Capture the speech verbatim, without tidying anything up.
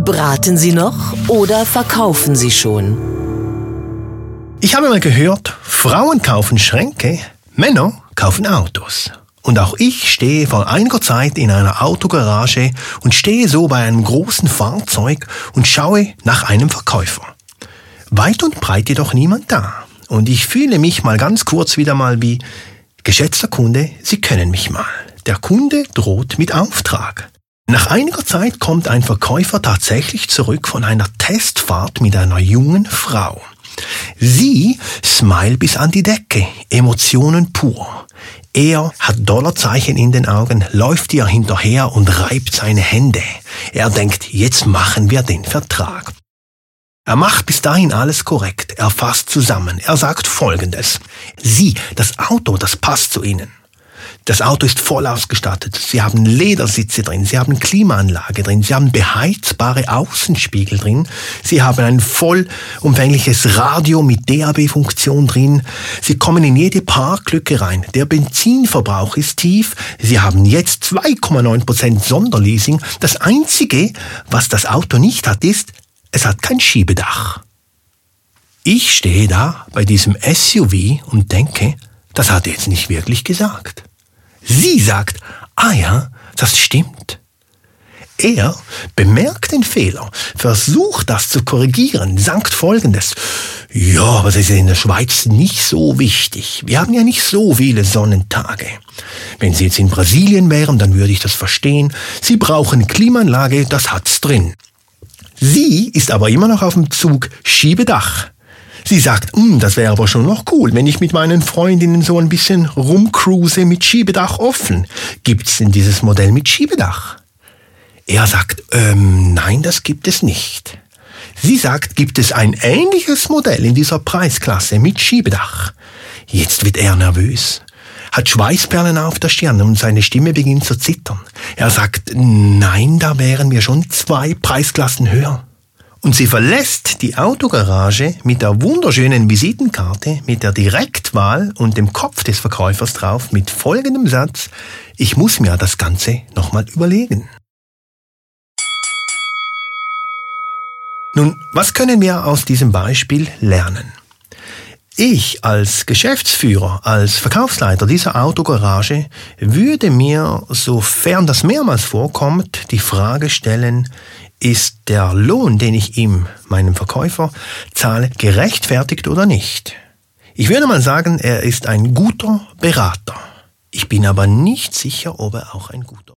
Braten Sie noch oder verkaufen Sie schon? Ich habe mal gehört, Frauen kaufen Schränke, Männer kaufen Autos. Und auch ich stehe vor einiger Zeit in einer Autogarage und stehe so bei einem großen Fahrzeug und schaue nach einem Verkäufer. Weit und breit jedoch niemand da. Und ich fühle mich mal ganz kurz wieder mal wie: Geschätzter Kunde, Sie können mich mal. Der Kunde droht mit Auftrag. Nach einiger Zeit kommt ein Verkäufer tatsächlich zurück von einer Testfahrt mit einer jungen Frau. Sie smile bis an die Decke, Emotionen pur. Er hat Dollarzeichen in den Augen, läuft ihr hinterher und reibt seine Hände. Er denkt, jetzt machen wir den Vertrag. Er macht bis dahin alles korrekt, er fasst zusammen, er sagt Folgendes: Sie, das Auto, das passt zu Ihnen. Das Auto ist voll ausgestattet, Sie haben Ledersitze drin, Sie haben Klimaanlage drin, Sie haben beheizbare Außenspiegel drin, Sie haben ein vollumfängliches Radio mit D A B-Funktion drin, Sie kommen in jede Parklücke rein, der Benzinverbrauch ist tief, Sie haben jetzt zwei Komma neun Prozent Sonderleasing. Das Einzige, was das Auto nicht hat, ist, es hat kein Schiebedach. Ich stehe da bei diesem S U V und denke, das hat er jetzt nicht wirklich gesagt. Sie sagt, ah ja, das stimmt. Er bemerkt den Fehler, versucht das zu korrigieren, sagt Folgendes: Ja, aber das ist in der Schweiz nicht so wichtig. Wir haben ja nicht so viele Sonnentage. Wenn Sie jetzt in Brasilien wären, dann würde ich das verstehen. Sie brauchen Klimaanlage, das hat's drin. Sie ist aber immer noch auf dem Zug Schiebedach. Sie sagt, das wäre aber schon noch cool, wenn ich mit meinen Freundinnen so ein bisschen rumcruise mit Schiebedach offen. Gibt's denn dieses Modell mit Schiebedach? Er sagt, ähm, nein, das gibt es nicht. Sie sagt, gibt es ein ähnliches Modell in dieser Preisklasse mit Schiebedach? Jetzt wird er nervös, hat Schweißperlen auf der Stirn und seine Stimme beginnt zu zittern. Er sagt, nein, da wären wir schon zwei Preisklassen höher. Und sie verlässt die Autogarage mit der wunderschönen Visitenkarte, mit der Direktwahl und dem Kopf des Verkäufers drauf, mit folgendem Satz: Ich muss mir das Ganze nochmal überlegen. Nun, was können wir aus diesem Beispiel lernen? Ich als Geschäftsführer, als Verkaufsleiter dieser Autogarage würde mir, sofern das mehrmals vorkommt, die Frage stellen: Ist der Lohn, den ich ihm, meinem Verkäufer, zahle, gerechtfertigt oder nicht? Ich würde mal sagen, er ist ein guter Berater. Ich bin aber nicht sicher, ob er auch ein guter